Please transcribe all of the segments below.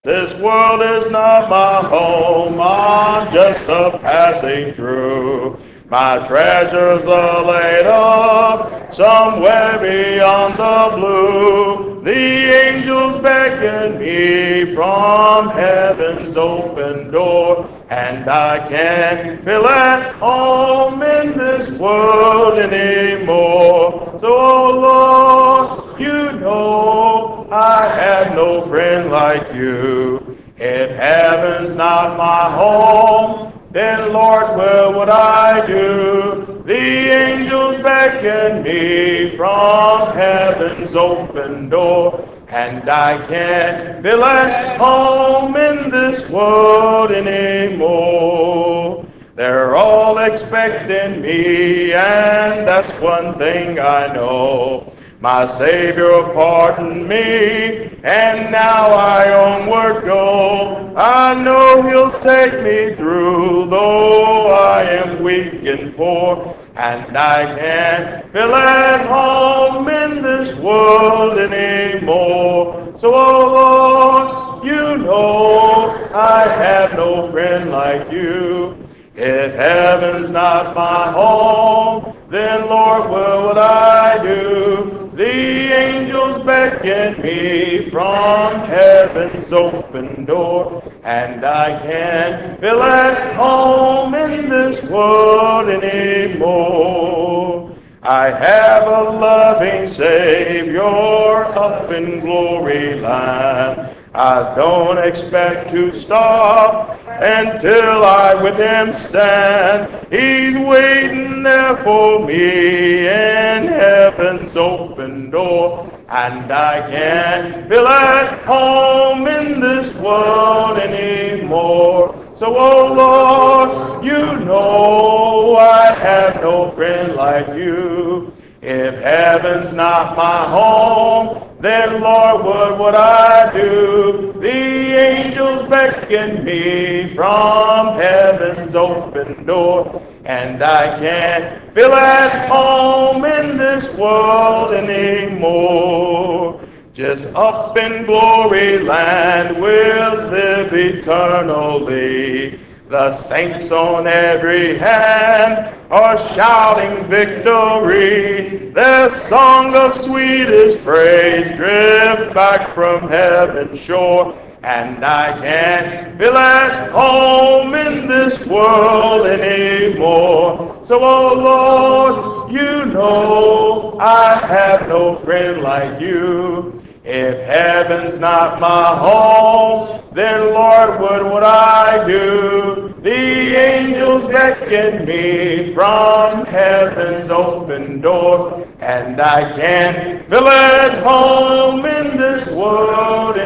This world is not my home, I'm just a passing through. My treasures are laid up somewhere beyond the blue. The angels beckon me from heaven's open door, and I can't feel at home in this world anymore. So, oh Lord, you know I have no friend like you. If heaven's not my home, then Lord, where would I do? The angels beckon me from heaven's open door, and I can't feel at home in this world anymore. They're all expecting me, and that's one thing I know. My Savior pardoned me, and now I onward go. I know He'll take me through, though I am weak and poor, and I can't feel at home in this world anymore. So, oh Lord, you know I have no friend like you. If heaven's not my home, then Lord, what would I do? The angels beckon me from heaven's open door, and I can't feel at home in this world anymore. I have a loving Savior up in glory land. I don't expect to stop until I with Him stand. He's waiting there for me in heaven's open door, and I can't feel at home in this world anymore. So, oh Lord, you know I have no friend like you. If heaven's not my home, then Lord, what would I do? The angels beckon me from heaven's open door, and I can't feel at home in this world anymore. Just up in glory land we'll live eternally. The saints on every hand are shouting victory. Their song of sweetest praise drift back from heaven's shore. And I can't feel at home in this world anymore. So, oh Lord, you know I have no friend like you. If heaven's not my home, then Lord, what would I do? The angels beckon me from heaven's open door, and I can't feel at home in this world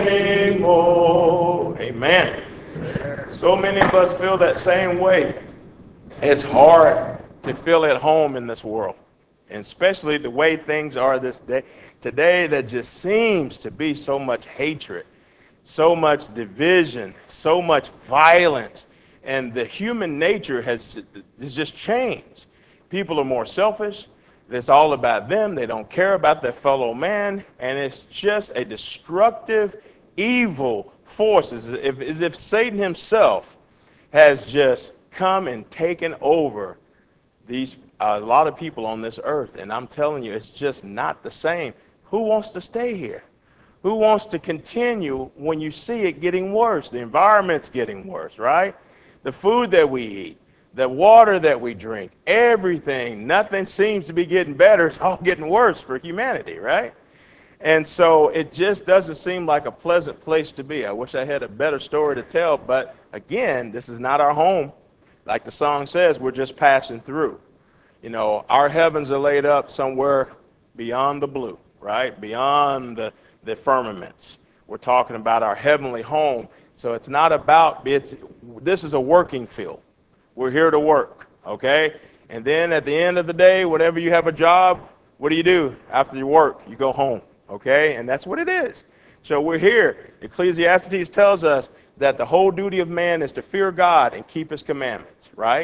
anymore. Amen. So many of us feel that same way. It's hard to feel at home in this world, and especially the way things are this day today, that just seems to be so much hatred, so much division, so much violence, and the human nature has just changed. People are more selfish. It's all about them. They don't care about their fellow man, and it's just a destructive, evil force, as if Satan himself has just come and taken over these a lot of people on this earth. And I'm telling you, it's just not the same. Who wants to stay here? Who wants to continue when you see it getting worse? The environment's getting worse, right? The food that we eat, the water that we drink, everything, nothing seems to be getting better. It's all getting worse for humanity, right? And so it just doesn't seem like a pleasant place to be. I wish I had a better story to tell, but again, this is not our home. Like the song says, we're just passing through. You know, our heavens are laid up somewhere beyond the blue, right? Beyond the firmaments. We're talking about our heavenly home. So it's not about, this is a working field. We're here to work, okay? And then at the end of the day, whenever you have a job, what do? After you work, you go home, okay? And that's what it is. So we're here. Ecclesiastes tells us that the whole duty of man is to fear God and keep His commandments, right?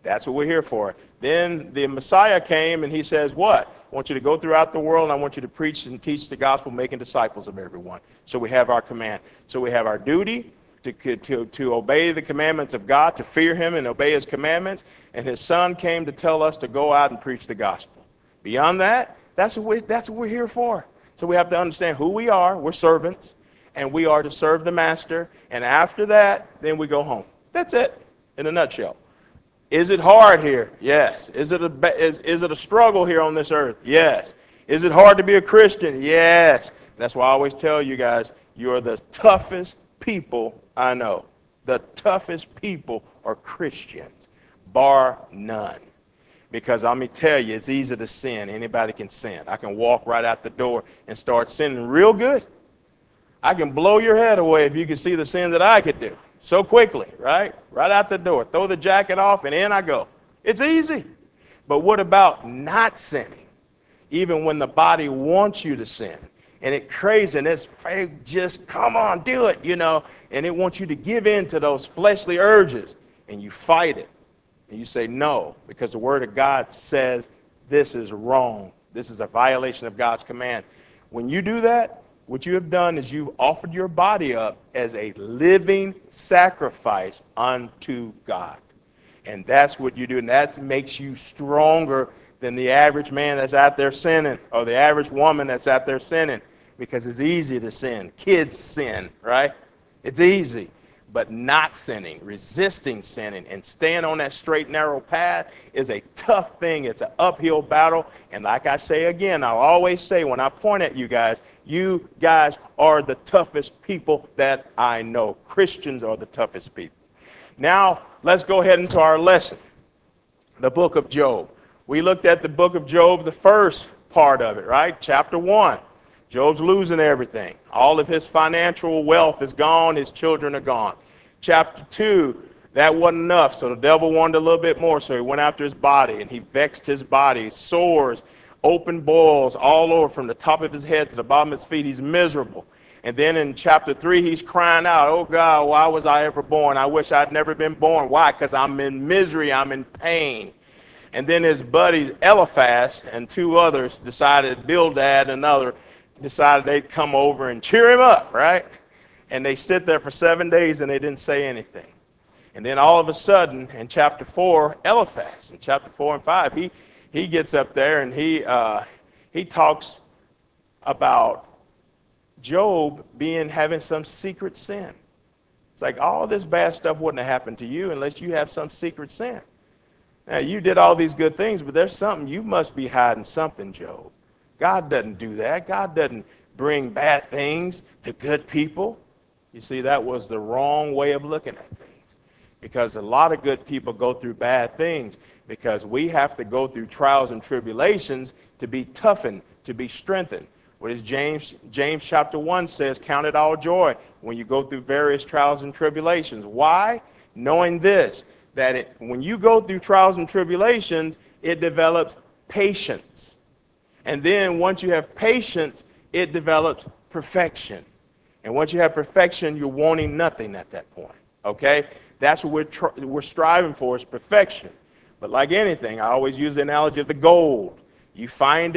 That's what we're here for. Then the Messiah came and he says, what? I want you to go throughout the world and I want you to preach and teach the gospel, making disciples of everyone. So we have our command. So we have our duty to obey the commandments of God, to fear him and obey his commandments. And his son came to tell us to go out and preach the gospel. Beyond that, that's what we're here for. So we have to understand who we are. We're servants. And we are to serve the master. And after that, then we go home. That's it in a nutshell. Is it hard here? Yes. Is it a struggle here on this earth? Yes. Is it hard to be a Christian? Yes. That's why I always tell you guys, you are the toughest people I know. The toughest people are Christians, bar none. Because let me tell you, it's easy to sin. Anybody can sin. I can walk right out the door and start sinning real good. I can blow your head away if you can see the sin that I could do. So quickly, right? Right out the door. Throw the jacket off and in I go. It's easy. But what about not sinning? Even when the body wants you to sin. And it crazy and it's just come on, do it, And it wants you to give in to those fleshly urges. And you fight it. And you say no. Because the word of God says this is wrong. This is a violation of God's command. When you do that, what you have done is you've offered your body up as a living sacrifice unto God. And that's what you do. And that makes you stronger than the average man that's out there sinning or the average woman that's out there sinning, because it's easy to sin. Kids sin, right? It's easy. But not sinning, resisting sinning, and staying on that straight, narrow path is a tough thing. It's an uphill battle. And like I say again, I'll always say when I point at you guys are the toughest people that I know. Christians are the toughest people. Now, let's go ahead into our lesson, the book of Job. We looked at the book of Job, the first part of it, right? Chapter 1. Job's losing everything. All of his financial wealth is gone. His children are gone. Chapter 2, that wasn't enough, so the devil wanted a little bit more, so he went after his body, and he vexed his body. Sores, open boils all over from the top of his head to the bottom of his feet. He's miserable. And then in chapter 3, he's crying out, oh, God, why was I ever born? I wish I'd never been born. Why? Because I'm in misery. I'm in pain. And then his buddies, Eliphaz, and two others decided, Bildad and another, decided they'd come over and cheer him up, right? And they sit there for 7 days and they didn't say anything. And then all of a sudden, in chapter 4, Eliphaz, in chapter 4 and 5, he gets up there and he talks about Job having some secret sin. It's like all this bad stuff wouldn't have happened to you unless you have some secret sin. Now, you did all these good things, but there's something, you must be hiding something, Job. God doesn't do that. God doesn't bring bad things to good people. You see, that was the wrong way of looking at things. Because a lot of good people go through bad things because we have to go through trials and tribulations to be toughened, to be strengthened. What is James chapter 1 says, count it all joy when you go through various trials and tribulations. Why? Knowing this, that when you go through trials and tribulations, it develops patience. And then once you have patience, it develops perfection. And once you have perfection, you're wanting nothing at that point. Okay? That's what we're striving for, is perfection. But like anything, I always use the analogy of the gold. You find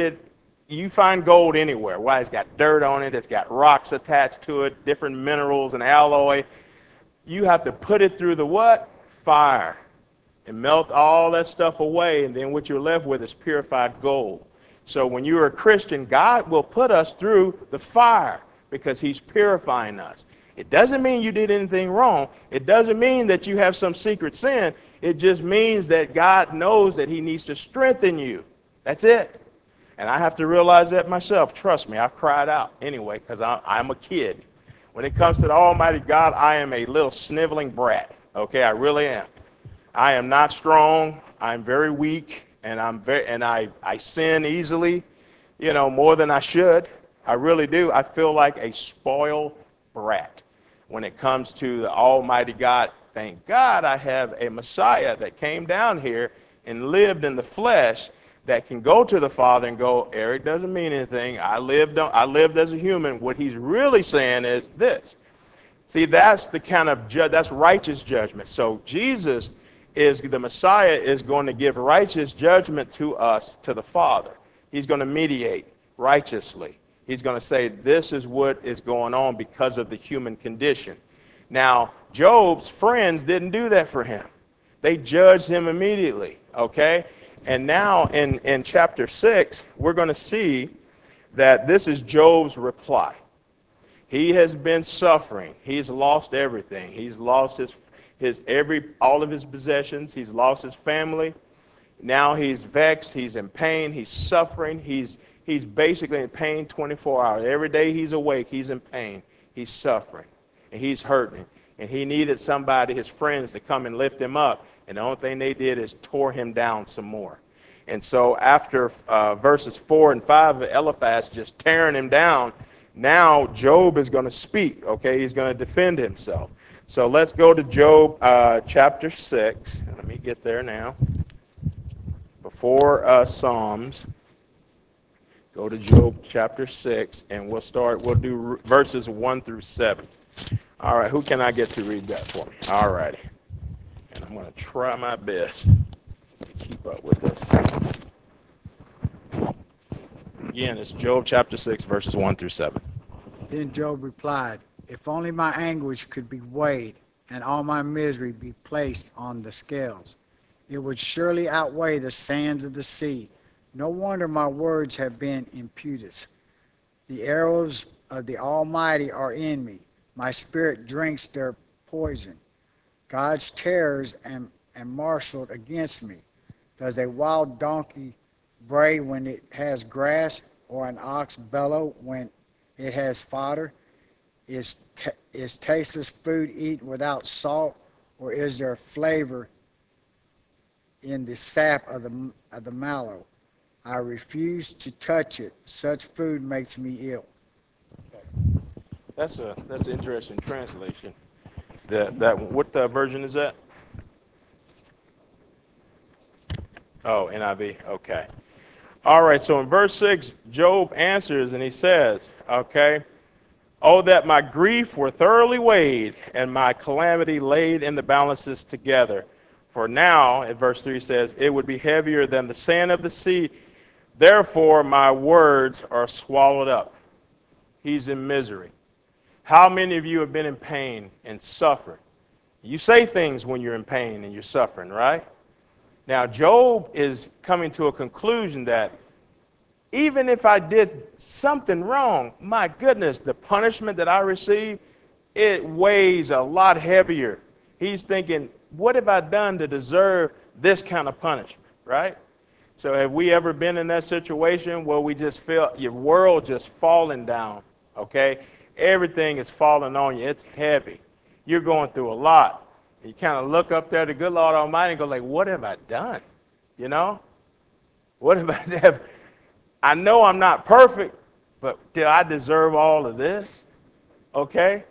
gold anywhere. Why? It's got dirt on it. It's got rocks attached to it, different minerals and alloy. You have to put it through the what? Fire. And melt all that stuff away, and then what you're left with is purified gold. So when you're a Christian, God will put us through the fire because he's purifying us. It doesn't mean you did anything wrong. It doesn't mean that you have some secret sin. It just means that God knows that he needs to strengthen you. That's it. And I have to realize that myself. Trust me, I've cried out anyway because I'm a kid. When it comes to the Almighty God, I am a little sniveling brat. Okay, I really am. I am not strong. I'm very weak, and I sin easily, more than I should. I really do. I feel like a spoiled brat when it comes to the Almighty God. Thank God I have a Messiah that came down here and lived in the flesh that can go to the Father and go, Eric doesn't mean anything. I lived as a human. What he's really saying is this. See, that's the kind of that's righteous judgment. So Jesus is the Messiah is going to give righteous judgment to us, to the Father. He's going to mediate righteously. He's going to say this is what is going on because of the human condition. Now, Job's friends didn't do that for him. They judged him immediately, okay? And now in chapter 6, we're going to see that this is Job's reply. He has been suffering. He's lost everything. He's lost all of his possessions. He's lost his family. Now he's vexed. He's in pain. He's suffering. He's basically in pain 24 hours. Every day he's awake, he's in pain. He's suffering. And he's hurting. And he needed somebody, his friends, to come and lift him up. And the only thing they did is tore him down some more. And so after verses 4 and 5 of Eliphaz just tearing him down, now Job is going to speak, okay? He's going to defend himself. So let's go to Job chapter 6. Let me get there now. Before Psalms, go to Job chapter 6, and we'll do verses 1 through 7. All right, who can I get to read that for me? All righty. And I'm going to try my best to keep up with this. Again, it's Job chapter 6, verses 1 through 7. Then Job replied, if only my anguish could be weighed, and all my misery be placed on the scales, it would surely outweigh the sands of the sea. No wonder my words have been imputed. The arrows of the Almighty are in me. My spirit drinks their poison. God's terrors am marshaled against me. Does a wild donkey bray when it has grass, or an ox bellow when it has fodder? Is tasteless food eaten without salt, or is there flavor in the sap of the mallow? I refuse to touch it. Such food makes me ill. That's an interesting translation. What version is that? Oh, NIV. Okay. All right. So in verse 6, Job answers and he says, okay, oh, that my grief were thoroughly weighed and my calamity laid in the balances together. For now, in verse 3 says, it would be heavier than the sand of the sea. Therefore, my words are swallowed up. He's in misery. How many of you have been in pain and suffered? You say things when you're in pain and you're suffering, right? Now, Job is coming to a conclusion that even if I did something wrong, my goodness, the punishment that I received, it weighs a lot heavier. He's thinking, what have I done to deserve this kind of punishment, right? So have we ever been in that situation where we just feel your world just falling down, okay? Everything is falling on you. It's heavy. You're going through a lot. You kind of look up there to good Lord Almighty and go like, what have I done? You know? What have I done? I know I'm not perfect, but do I deserve all of this? Okay?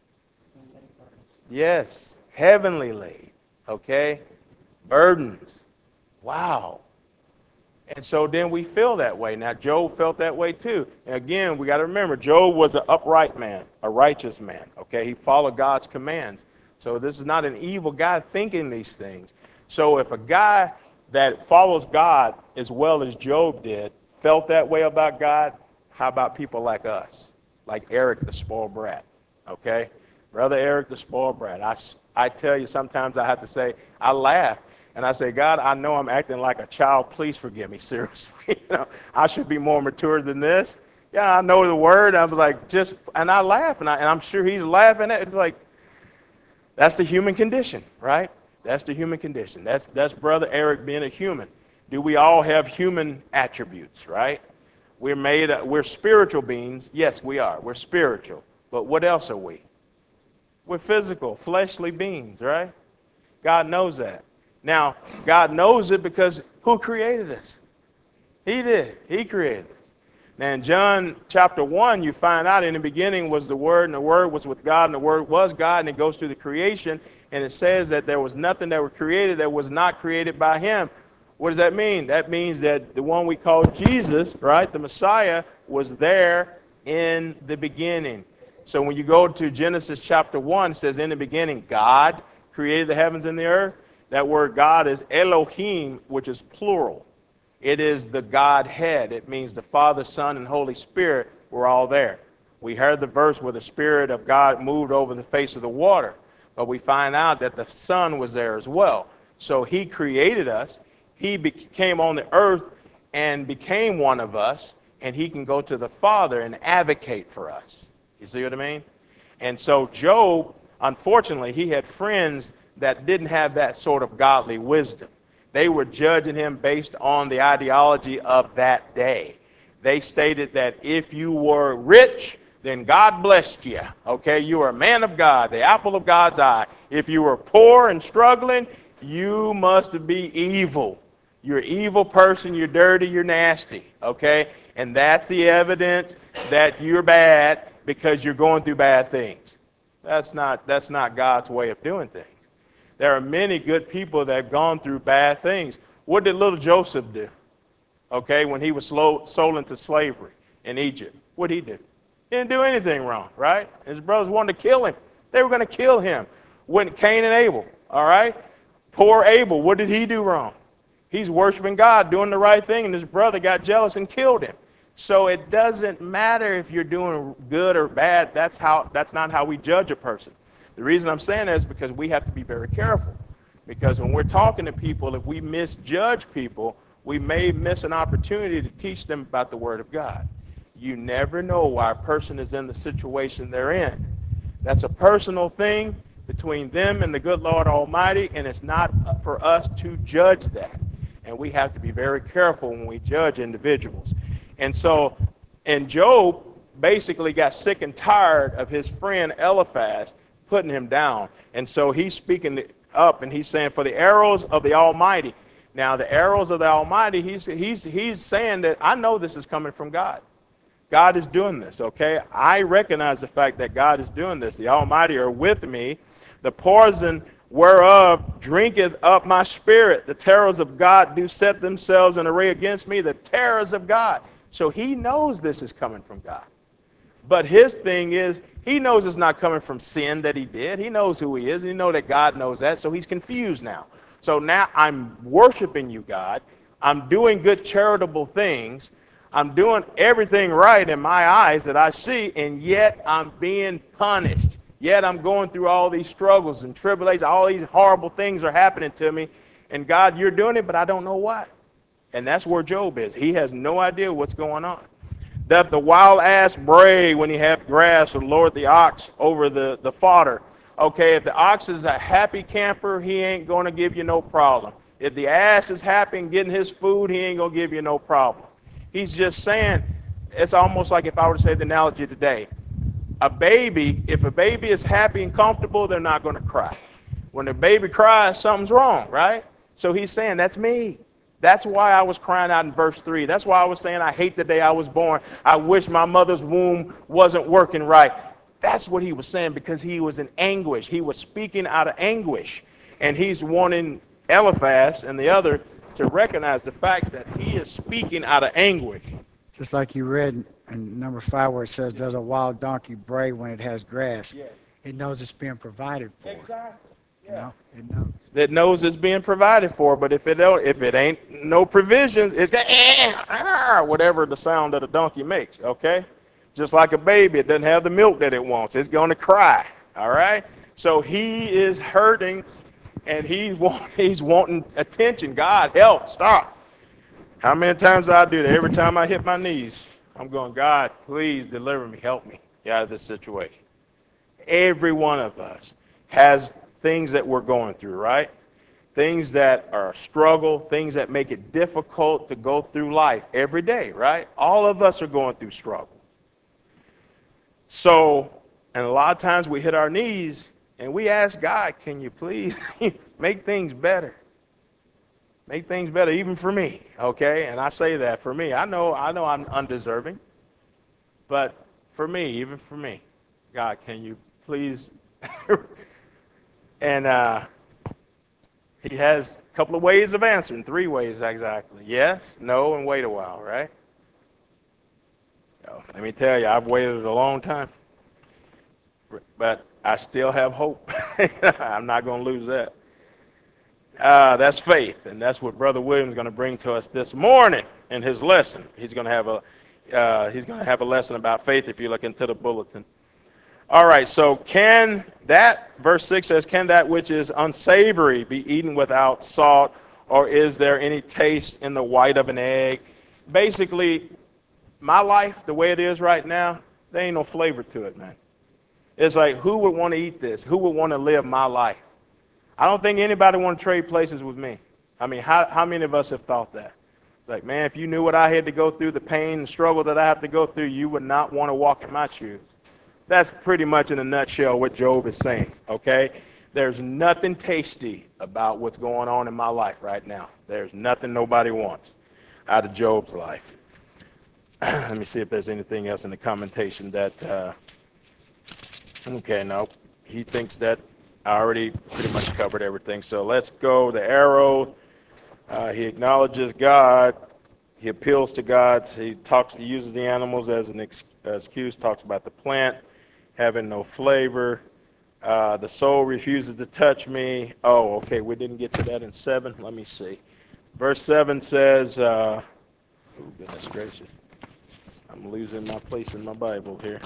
Yes. Heavenly laid. Okay? Burdens. Wow. And so then we feel that way. Now, Job felt that way too. And again, we got to remember, Job was an upright man, a righteous man. Okay? He followed God's commands. So this is not an evil guy thinking these things. So if a guy that follows God as well as Job did felt that way about God, how about people like us? Like Eric the spoiled brat. Okay? Brother Eric the spoiled brat. I tell you, sometimes I have to say, I laugh. And I say, God, I know I'm acting like a child. Please forgive me, seriously. I should be more mature than this. Yeah, I know the word. I'm like, and I laugh, and I'm sure he's laughing at it. It's like, that's the human condition, right? That's the human condition. That's Brother Eric being a human. Do we all have human attributes, right? We're spiritual beings. Yes, we are. We're spiritual. But what else are we? We're physical, fleshly beings, right? God knows that. Now, God knows it because who created us? He did. He created us. Now, in John chapter 1, you find out in the beginning was the Word, and the Word was with God, and the Word was God, and it goes through the creation, and it says that there was nothing that was created that was not created by Him. What does that mean? That means that the one we call Jesus, right, the Messiah, was there in the beginning. So when you go to Genesis chapter 1, it says, in the beginning, God created the heavens and the earth. That word God is Elohim, which is plural. It is the Godhead. It means the Father, Son, and Holy Spirit were all there. We heard the verse where the Spirit of God moved over the face of the water, but we find out that the Son was there as well. So he created us. He came on the earth and became one of us, and he can go to the Father and advocate for us. You see what I mean? And so Job, unfortunately, he had friends that didn't have that sort of godly wisdom. They were judging him based on the ideology of that day. They stated that if you were rich, then God blessed you. Okay, you were a man of God, the apple of God's eye. If you were poor and struggling, you must be evil. You're an evil person, you're dirty, you're nasty. Okay, and that's the evidence that you're bad because you're going through bad things. That's not God's way of doing things. There are many good people that have gone through bad things. What did little Joseph do? Okay, when he was sold into slavery in Egypt, what did he do? He didn't do anything wrong, right? His brothers wanted to kill him. They were going to kill him. When Cain and Abel, all right? Poor Abel, what did he do wrong? He's worshiping God, doing the right thing, and his brother got jealous and killed him. So it doesn't matter if you're doing good or bad. That's not how we judge a person. The reason I'm saying that is because we have to be very careful. Because when we're talking to people, if we misjudge people, we may miss an opportunity to teach them about the Word of God. You never know why a person is in the situation they're in. That's a personal thing between them and the good Lord Almighty, and it's not for us to judge that. And we have to be very careful when we judge individuals. And so, and Job basically got sick and tired of his friend Eliphaz putting him down. And so he's speaking up and he's saying, for the arrows of the Almighty. Now, the arrows of the Almighty, he's saying that I know this is coming from God. God is doing this, okay? I recognize the fact that God is doing this. The Almighty are with me. The poison whereof drinketh up my spirit. The terrors of God do set themselves in array against me. The terrors of God. So he knows this is coming from God. But his thing is, he knows it's not coming from sin that he did. He knows who he is. And he knows that God knows that. So he's confused now. So now I'm worshiping you, God. I'm doing good charitable things. I'm doing everything right in my eyes that I see, and yet I'm being punished. Yet I'm going through all these struggles and tribulations. All these horrible things are happening to me. And God, you're doing it, but I don't know why. And that's where Job is. He has no idea what's going on. That the wild ass bray when he hath grass, or lord the ox over the fodder. Okay, if the ox is a happy camper, he ain't going to give you no problem. If the ass is happy and getting his food, he ain't going to give you no problem. He's just saying, it's almost like if I were to say the analogy today. If a baby is happy and comfortable, they're not going to cry. When a baby cries, something's wrong, right? So he's saying, that's me. That's why I was crying out in verse 3. That's why I was saying, I hate the day I was born. I wish my mother's womb wasn't working right. That's what he was saying, because he was in anguish. He was speaking out of anguish. And he's wanting Eliphaz and the other to recognize the fact that he is speaking out of anguish. Just like you read in number 5 where it says, does a wild donkey bray when it has grass? Yeah. It knows it's being provided for. Exactly. Yeah. You know, it knows. That knows it's being provided for, but if it ain't no provisions, it's whatever the sound that a donkey makes, okay? Just like a baby, it doesn't have the milk that it wants. It's going to cry, all right? So he is hurting, and he's wanting attention. God, help, stop. How many times I do that? Every time I hit my knees, I'm going, God, please deliver me, help me out of this situation. Every one of us has things that we're going through, right? Things that are a struggle, things that make it difficult to go through life every day, right? All of us are going through struggle. So, and a lot of times we hit our knees and we ask God, can you please make things better? Make things better, even for me, okay? And I say that for me. I know I'm undeserving, but for me, even for me, God, can you please? And he has a couple of ways of answering, 3 ways exactly. Yes, no, and wait a while, right? So let me tell you, I've waited a long time, but I still have hope. I'm not going to lose that. That's faith, and that's what Brother Williams is going to bring to us this morning in his lesson. He's going to have a lesson about faith if you look into the bulletin. All right, so verse 6 says, can that which is unsavory be eaten without salt, or is there any taste in the white of an egg? Basically, my life, the way it is right now, there ain't no flavor to it, man. It's like, who would want to eat this? Who would want to live my life? I don't think anybody want to trade places with me. I mean, how many of us have thought that? Like, man, if you knew what I had to go through, the pain and struggle that I have to go through, you would not want to walk in my shoes. That's pretty much in a nutshell what Job is saying, okay? There's nothing tasty about what's going on in my life right now. There's nothing nobody wants out of Job's life. Let me see if there's anything else in the commentation that, okay, no. He thinks that I already pretty much covered everything. So let's go. The arrow, he acknowledges God. He appeals to God. He uses the animals as an excuse, talks about the plant having no flavor. The soul refuses to touch me. Oh, okay, we didn't get to that in 7. Let me see. Verse 7 says, oh, goodness gracious. I'm losing my place in my Bible here.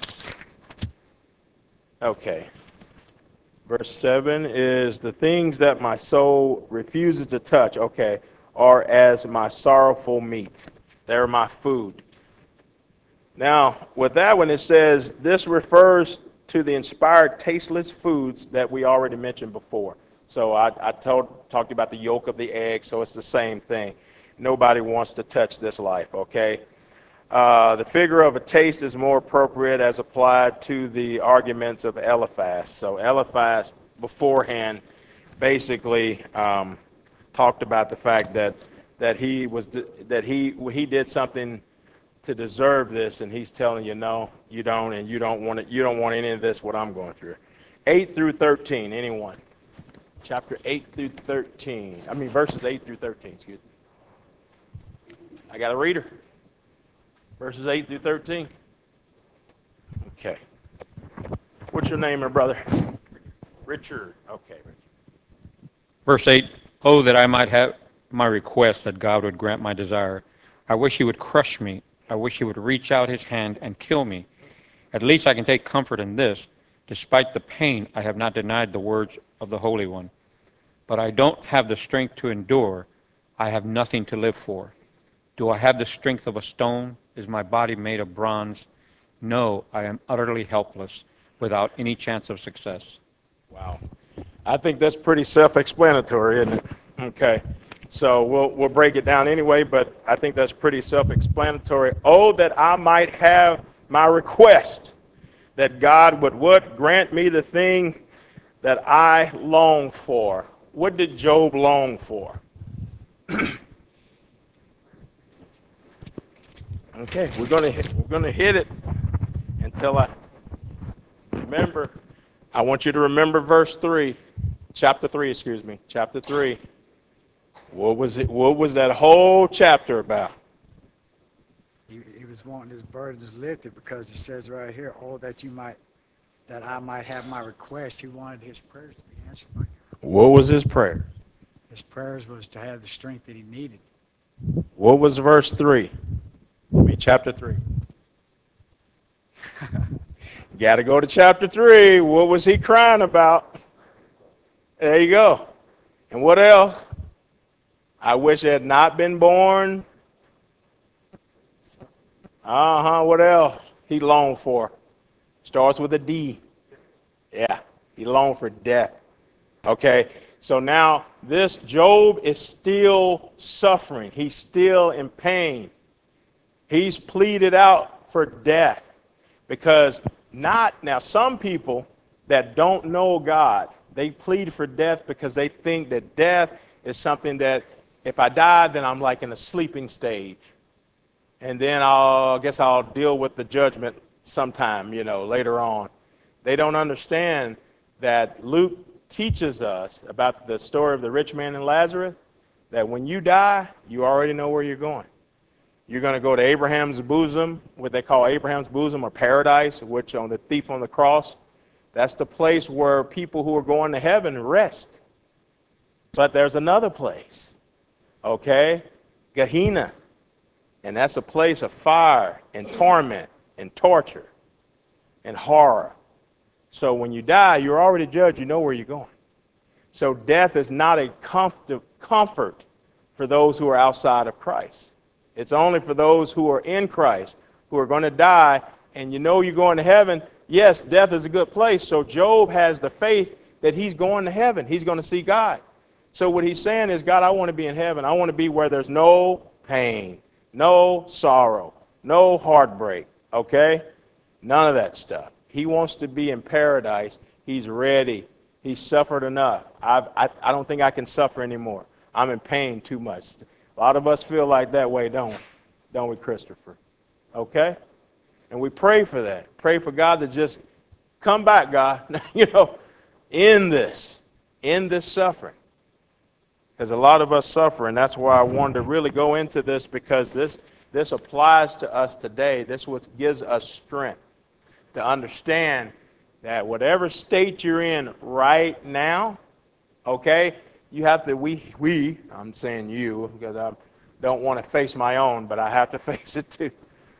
Okay. Verse 7 is, the things that my soul refuses to touch, okay, are as my sorrowful meat. They're my food. Now, with that one, it says, this refers to the inspired tasteless foods that we already mentioned before. So I talked about the yolk of the egg, so it's the same thing. Nobody wants to touch this life, okay? The figure of a taste is more appropriate as applied to the arguments of Eliphaz. So Eliphaz beforehand basically talked about the fact that he did something to deserve this, and he's telling you, no, you don't, and you don't want it. You don't want any of this. What I'm going through. 8 through 13. Anyone? Chapter 8 through 13. I mean verses 8 through 13. Excuse me. I got a reader. Verses 8 through 13. Okay. What's your name, my brother? Richard. Okay. Verse 8, oh, that I might have my request, that God would grant my desire. I wish he would crush me. I wish he would reach out his hand and kill me. At least I can take comfort in this. Despite the pain, I have not denied the words of the Holy One. But I don't have the strength to endure. I have nothing to live for. Do I have the strength of a stone? Is my body made of bronze? No, I am utterly helpless, without any chance of success. Wow. I think that's pretty self-explanatory, isn't it? Okay. So we'll break it down anyway, but I think that's pretty self-explanatory. Oh, that I might have my request, that God would what? Grant me the thing that I long for. What did Job long for? Okay, we're gonna hit it until I remember. I want you to remember verse 3, chapter 3. Excuse me, chapter 3. What was it? What was that whole chapter about? He was wanting his burdens lifted because it says right here, oh, that I might have my request. He wanted his prayers to be answered by God. What was his prayer? His prayers was to have the strength that he needed. What was verse 3? Chapter 3. Got to go to chapter 3. What was he crying about? There you go. And what else? I wish I had not been born. What else? He longed for. Starts with a D. Yeah, he longed for death. Okay, so now this Job is still suffering. He's still in pain. He's pleaded out for death because some people that don't know God, they plead for death because they think that death is something that if I die, then I'm like in a sleeping stage. And then I guess I'll deal with the judgment sometime, later on. They don't understand that Luke teaches us about the story of the rich man and Lazarus, that when you die, you already know where you're going. You're going to go to Abraham's bosom, what they call Abraham's bosom or paradise, which on the thief on the cross, that's the place where people who are going to heaven rest. But there's another place, okay? Gehenna. And that's a place of fire and torment and torture and horror. So when you die, you're already judged. You know where you're going. So death is not a comfort for those who are outside of Christ. It's only for those who are in Christ, who are going to die, and you know you're going to heaven. Yes, death is a good place. So Job has the faith that he's going to heaven. He's going to see God. So what he's saying is, God, I want to be in heaven. I want to be where there's no pain, no sorrow, no heartbreak, okay? None of that stuff. He wants to be in paradise. He's ready. He's suffered enough. I don't think I can suffer anymore. I'm in pain too much. A lot of us feel like that way, don't we? Don't we, Christopher? Okay? And we pray for that. Pray for God to just come back, God, in this suffering. Because a lot of us suffer, and that's why I wanted to really go into this, because this applies to us today. This is what gives us strength to understand that whatever state you're in right now, okay, you have to, I'm saying you, because I don't want to face my own, but I have to face it too.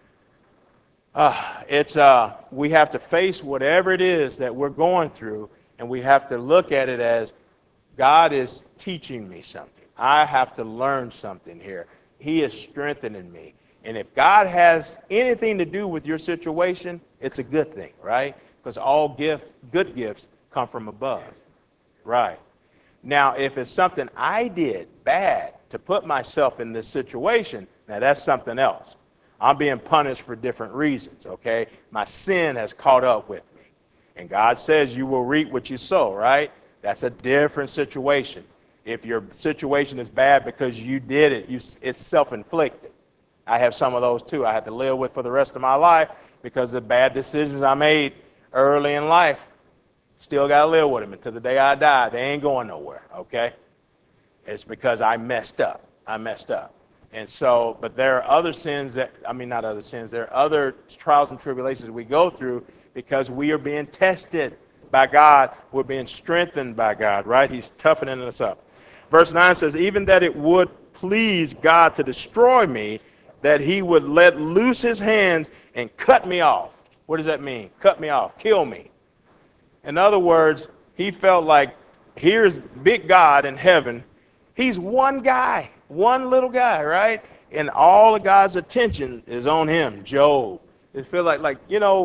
We have to face whatever it is that we're going through, and we have to look at it as God is teaching me something. I have to learn something here. He is strengthening me. And if God has anything to do with your situation, it's a good thing, right? Because all good gifts come from above. Right. Now, if it's something I did bad to put myself in this situation, now that's something else. I'm being punished for different reasons, okay? My sin has caught up with me. And God says you will reap what you sow, right? That's a different situation. If your situation is bad because you did it, it's self-inflicted. I have some of those too. I have to live with for the rest of my life because of bad decisions I made early in life. Still got to live with them until the day I die. They ain't going nowhere, okay? It's because I messed up. And so, but there are other sins there are other trials and tribulations we go through because we are being tested by God. We're being strengthened by God, right? He's toughening us up. Verse 9 says, even that it would please God to destroy me, that he would let loose his hands and cut me off. What does that mean? Cut me off, kill me. In other words, he felt like, here's big God in heaven. He's one guy, one little guy, right? And all of God's attention is on him, Job. It feels like,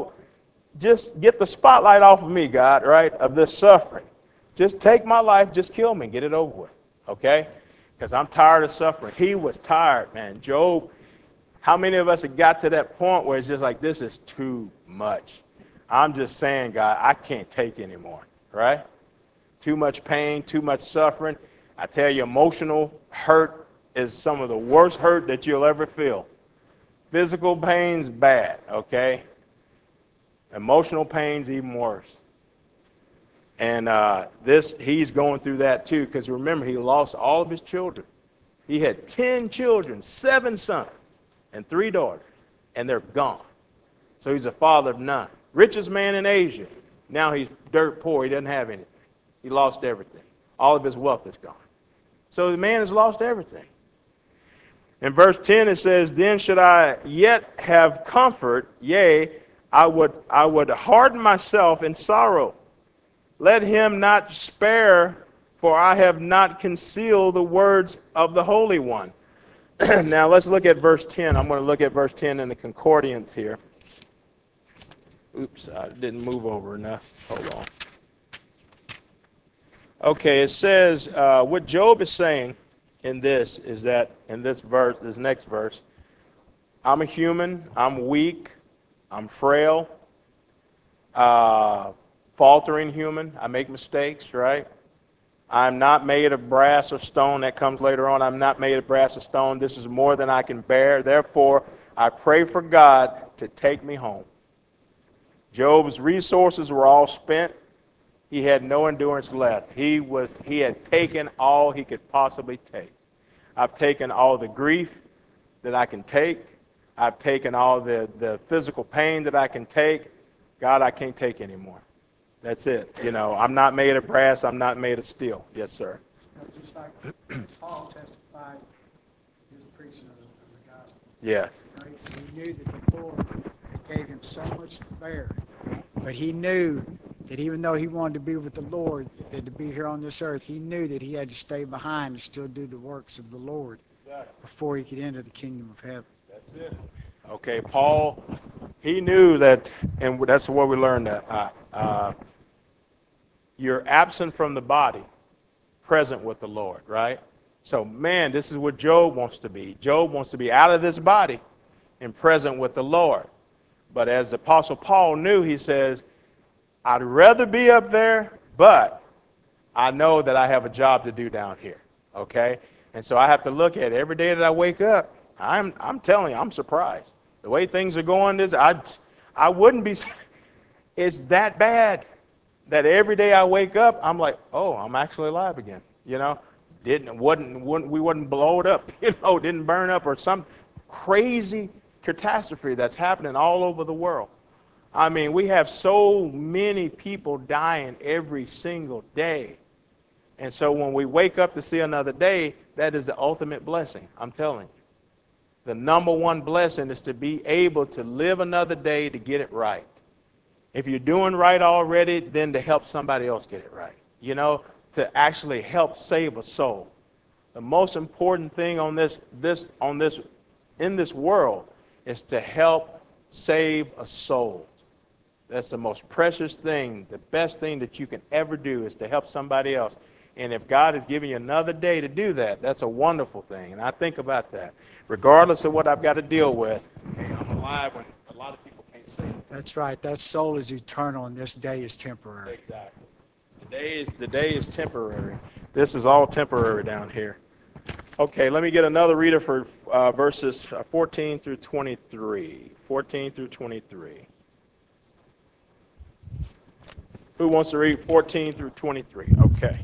just get the spotlight off of me, God, right, of this suffering. Just take my life, just kill me, get it over with, okay? Because I'm tired of suffering. He was tired, man. Job, how many of us have got to that point where it's just like, this is too much? I'm just saying, God, I can't take anymore, right? Too much pain, too much suffering. I tell you, emotional hurt is some of the worst hurt that you'll ever feel. Physical pain's bad, okay? Emotional pain's even worse. And he's going through that too, because remember, he lost all of his children. He had 10 children, 7 sons, and 3 daughters, and they're gone. So he's a father of none. Richest man in Asia. Now he's dirt poor. He doesn't have anything. He lost everything. All of his wealth is gone. So the man has lost everything. In verse 10 it says, then should I yet have comfort, yea, I would harden myself in sorrow. Let him not spare, for I have not concealed the words of the Holy One. Now let's look at verse 10. I'm going to look at verse 10 in the concordance here. Oops, I didn't move over enough. Hold on. Okay, it says, what Job is saying in this is that, in this verse, this next verse, I'm a human, I'm weak, I'm frail, faltering human, I make mistakes, right? I'm not made of brass or stone. That comes later on. I'm not made of brass or stone. This is more than I can bear. Therefore, I pray for God to take me home. Job's resources were all spent. He had no endurance left. He had taken all he could possibly take. I've taken all the grief that I can take. I've taken all the physical pain that I can take. God, I can't take anymore. That's it. I'm not made of brass. I'm not made of steel. Yes, sir. just like Paul testified, he was preaching of the gospel. Yes. He knew that the Lord gave him so much to bear, but he knew that even though he wanted to be with the Lord, that to be here on this earth, he knew that he had to stay behind and still do the works of the Lord before he could enter the kingdom of heaven. That's it. Okay, Paul, he knew that, and that's what we learned, that you're absent from the body, present with the Lord, right? So, man, this is what Job wants to be. Job wants to be out of this body and present with the Lord. But as the Apostle Paul knew, he says, I'd rather be up there, but I know that I have a job to do down here, okay? And so I have to look at it. Every day that I wake up, I'm telling you, I'm surprised. The way things are going, I wouldn't be, it's that bad that every day I wake up, I'm like, oh, I'm actually alive again, you know? We wouldn't blow it up, you know, didn't burn up or some crazy catastrophe that's happening all over the world. I mean, we have so many people dying every single day. And so when we wake up to see another day, that is the ultimate blessing, I'm telling you. The number one blessing is to be able to live another day to get it right. If you're doing right already, then to help somebody else get it right. You know, to actually help save a soul. The most important thing in this world is to help save a soul. That's the most precious thing, the best thing that you can ever do is to help somebody else. And if God is giving you another day to do that, that's a wonderful thing. And I think about that. Regardless of what I've got to deal with, hey, I'm alive when a lot of people can't see it. That's right. That soul is eternal, and this day is temporary. Exactly. The day is temporary. This is all temporary down here. Okay, let me get another reader for verses 14 through 23. 14 through 23. Who wants to read 14 through 23? Okay.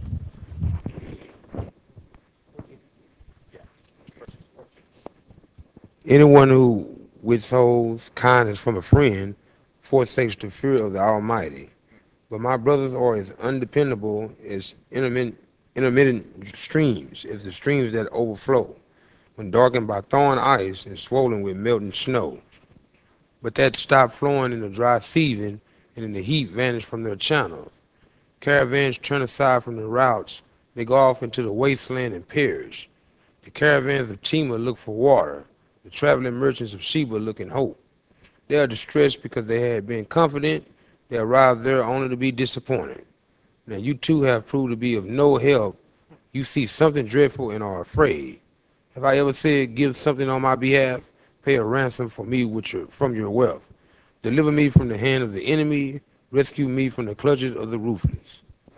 Anyone who withholds kindness from a friend forsakes the fear of the Almighty. But my brothers are as undependable as intermittent streams, as the streams that overflow, when darkened by thawing ice and swollen with melting snow, but that stop flowing in the dry season and in the heat vanish from their channels. Caravans turn aside from the routes, they go off into the wasteland and perish. The caravans of Tema look for water, the traveling merchants of Sheba look in hope. They are distressed because they had been confident. They arrived there only to be disappointed. Now you too have proved to be of no help. You see something dreadful and are afraid. Have I ever said, give something on my behalf? Pay a ransom for me from your wealth. Deliver me from the hand of the enemy. Rescue me from the clutches of the ruthless.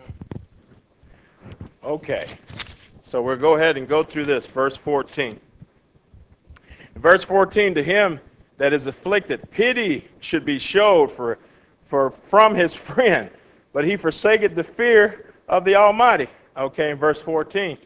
Okay, so we'll go ahead and go through this, verse 14. Verse 14, to him that is afflicted, pity should be showed from his friend, but he forsaketh the fear of the Almighty. Okay, in verse 14,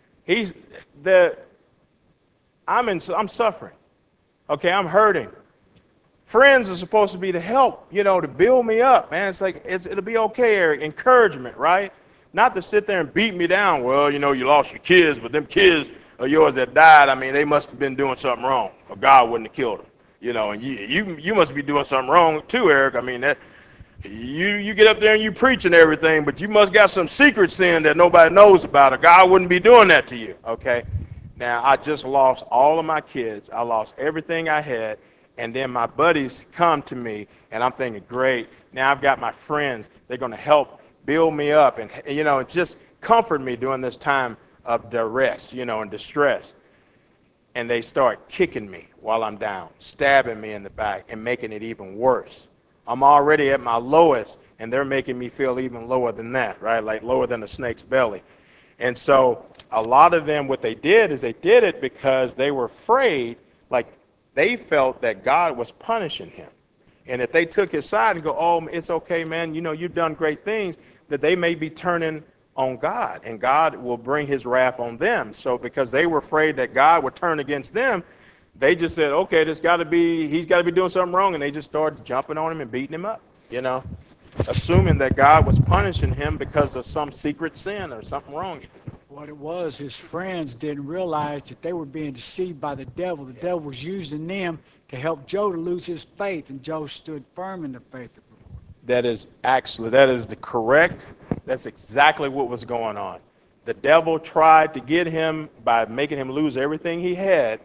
I'm suffering. Okay, I'm hurting. Friends are supposed to be to help, to build me up, man. It's like, it'll be okay, Eric. Encouragement, right? Not to sit there and beat me down. Well, you lost your kids, but them kids of yours that died, I mean, they must have been doing something wrong, or God wouldn't have killed them. And you must be doing something wrong too, Eric. I mean, that you get up there and you preach and everything, but you must got some secret sin that nobody knows about, or God wouldn't be doing that to you, okay? Now, I just lost all of my kids. I lost everything I had, and then my buddies come to me, and I'm thinking, great, now I've got my friends. They're going to help build me up and just comfort me during this time of duress, and distress. And they start kicking me while I'm down, stabbing me in the back, and making it even worse. I'm already at my lowest, and they're making me feel even lower than that, right? Like lower than a snake's belly. And so a lot of them, what they did is they did it because they were afraid, like they felt that God was punishing him. And if they took his side and go, oh, it's okay, man, you've done great things, that they may be turning on God, and God will bring his wrath on them. So because they were afraid that God would turn against them, they just said, okay, he's got to be doing something wrong, and they just started jumping on him and beating him up, assuming that God was punishing him because of some secret sin or something wrong. What it was, his friends didn't realize that they were being deceived by the devil. The devil was using them to help Joe to lose his faith, and Joe stood firm in the faith of the Lord. That is the correct, that's exactly what was going on. The devil tried to get him by making him lose everything he had,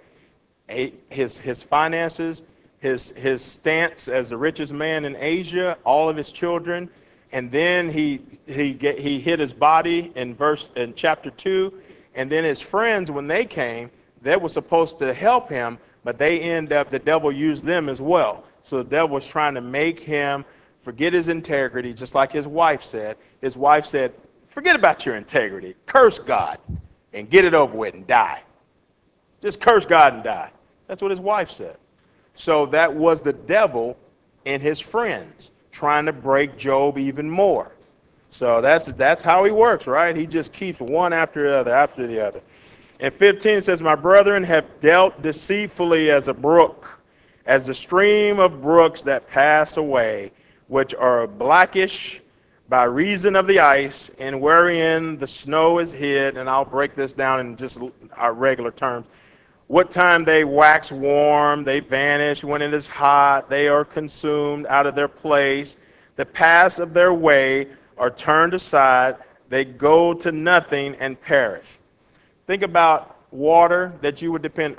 his finances, his stance as the richest man in Asia, all of his children, and then he hit his body in chapter 2, and then his friends, when they came, they were supposed to help him, but the devil used them as well. So the devil was trying to make him forget his integrity, just like his wife said. His wife said, forget about your integrity, curse God, and get it over with and die. Just curse God and die. That's what his wife said. So that was the devil and his friends trying to break Job even more. So that's how he works, right? He just keeps one after the other. And 15 it says, my brethren have dealt deceitfully as a brook, as the stream of brooks that pass away, which are blackish by reason of the ice, and wherein the snow is hid. And I'll break this down in just our regular terms. What time they wax warm, they vanish. When it is hot, they are consumed out of their place. The paths of their way are turned aside. They go to nothing and perish. Think about water that you would depend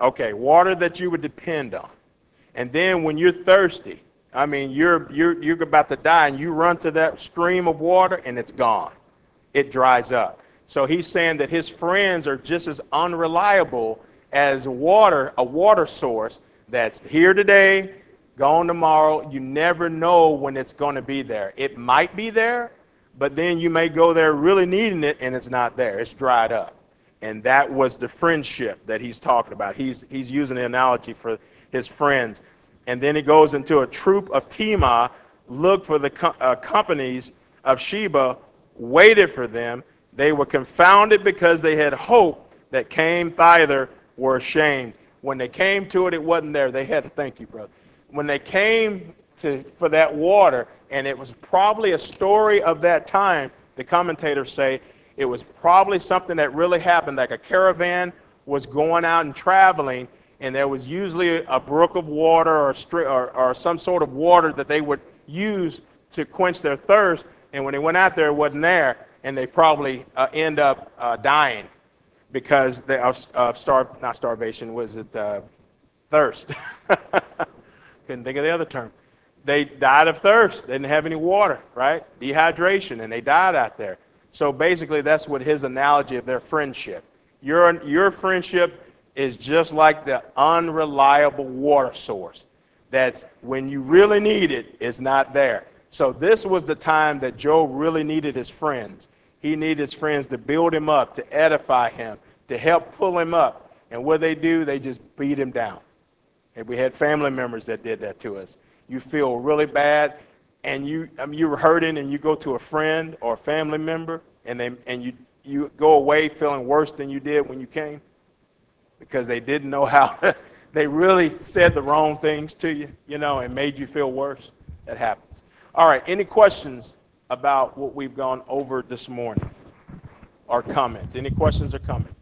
on. And then when you're thirsty, I mean, you're about to die, and you run to that stream of water, and it's gone. It dries up. So he's saying that his friends are just as unreliable as a water source that's here today, gone tomorrow. You never know when it's going to be there. It might be there, but then you may go there really needing it, and it's not there. It's dried up. And that was the friendship that he's talking about. He's using the analogy for his friends. And then he goes into a troop of Timah, looked for the companies of Sheba, waited for them. They were confounded because they had hope that came thither, were ashamed. When they came to it, it wasn't there. They had to thank you, brother. When they came for that water, and it was probably a story of that time, the commentators say it was probably something that really happened, like a caravan was going out and traveling, and there was usually a brook of water or some sort of water that they would use to quench their thirst. And when they went out there, it wasn't there, and they probably end up dying because of thirst. Couldn't think of the other term. They died of thirst. They didn't have any water, right? Dehydration, and they died out there. So basically, that's what his analogy of their friendship. Your friendship is just like the unreliable water source. That's when you really need it, it's not there. So this was the time that Job really needed his friends. He needed his friends to build him up, to edify him, to help pull him up. And what they do, they just beat him down. And we had family members that did that to us. You feel really bad, and you're hurting, and you go to a friend or a family member, and you go away feeling worse than you did when you came because they didn't know how. They really said the wrong things to you, and made you feel worse. That happens. All right, any questions about what we've gone over this morning or comments? Any questions or comments?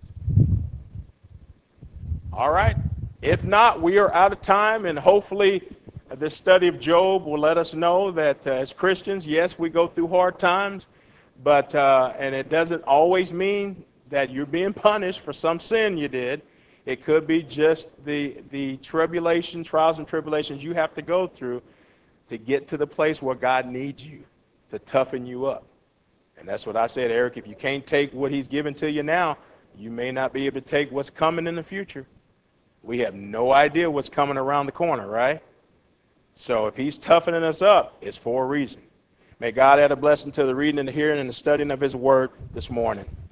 All right. If not, we are out of time, and hopefully this study of Job will let us know that as Christians, yes, we go through hard times, but and it doesn't always mean that you're being punished for some sin you did. It could be just the tribulation, trials and tribulations you have to go through to get to the place where God needs you to toughen you up. And that's what I said, Eric. If you can't take what he's given to you now, you may not be able to take what's coming in the future. We have no idea what's coming around the corner, right? So if he's toughening us up, it's for a reason. May God add a blessing to the reading and the hearing and the studying of his word this morning.